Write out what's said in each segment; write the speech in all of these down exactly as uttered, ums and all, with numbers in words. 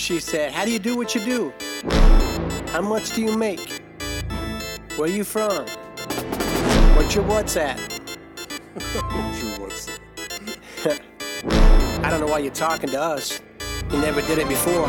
She said, how do you do what you do? How much do you make? Where you from? What's your WhatsApp? What's your WhatsApp? I don't know why you're talking to us. You never did it before.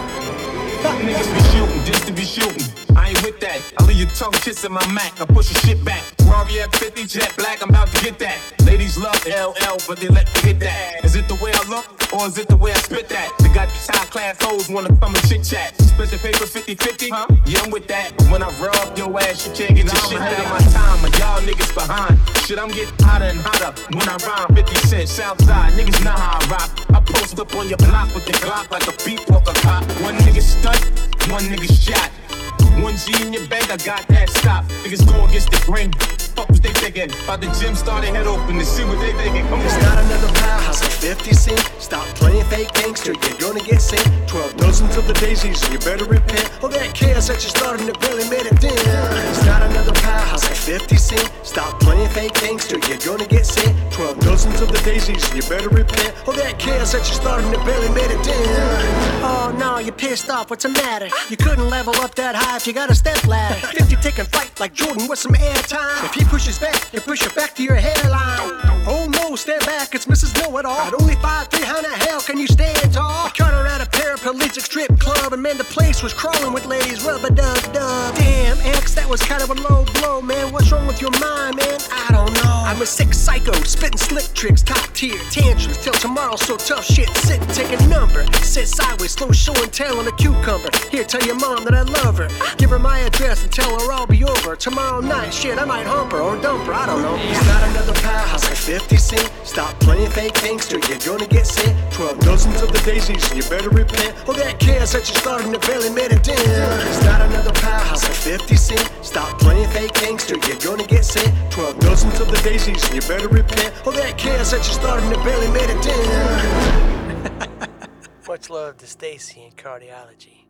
Niggas be shooting, just to be shooting. I ain't with that. I leave your tongue kissing my Mac. I push your shit back. Ferrari F fifty, jet black. I'm about to get that. Ladies love L L, but they let me hit that. Is it the way I look, or is it the way I spit that? They got these high class hoes wanna come and chit chat. Split the paper fifty fifty, huh? Yeah, I'm with that. When I rub your ass, you can't get your shit ahead of my time. And y'all niggas behind. Shit, I'm getting hotter and hotter. When I rhyme, fifty cent, Southside. Niggas know how I rock. I post up on your block with the Glock like a beat walker cop. One nigga stunt, one nigga shot. One G in your bank, I got that stop. Niggas go against the grain. Fuck what they thinking. About the gym started head open to see what they thinking. Come on. It's not another powerhouse of fifty cent. Stop playing fake gangster, you're gonna get sent. Twelve dozens of the daisies, you better repent. All that chaos that you started to barely made it then. It's not another powerhouse of fifty cent. Stop playing fake gangster, you're gonna get sent. Twelve dozens of the daisies, you better repent. All that chaos that you started to barely made it then. Oh no, you're pissed off, what's the matter? You couldn't level up that high if you got a step ladder. fifty taking flight like Jordan with some airtime. If he pushes back, you push it back to your hairline. Oh no, stand back, it's Missus Know-It-All. At only five three, how the hell can you stand tall? I caught her at a paraplegic strip club, and man, the place was crawling with ladies, rub-a-dub-dub. Damn, X, that was kind of a low blow, man. What's wrong with your mind, man? I don't know. I'm a sick psycho, spitting slick tricks, top tier tantrums till tomorrow, so tough shit. Sit and take a number, sit sideways, slow show and tell on a cucumber. Here, tell your mom that I love her. Give her my address and tell her I'll be over tomorrow night. Shit, I might hump her or dump her, I don't know. It's not another powerhouse of fifty cent. Stop playing fake gangster, you're gonna get sent. Twelve dozens of the daisies, you better repent. All that chaos that you started to barely made it in. It's not another powerhouse of fifty cent. Stop playing fake gangster, you're gonna get sent. Twelve dozens of the daisies, you better repent. All that chaos that you started to barely made it in. Much love to Stacy in cardiology.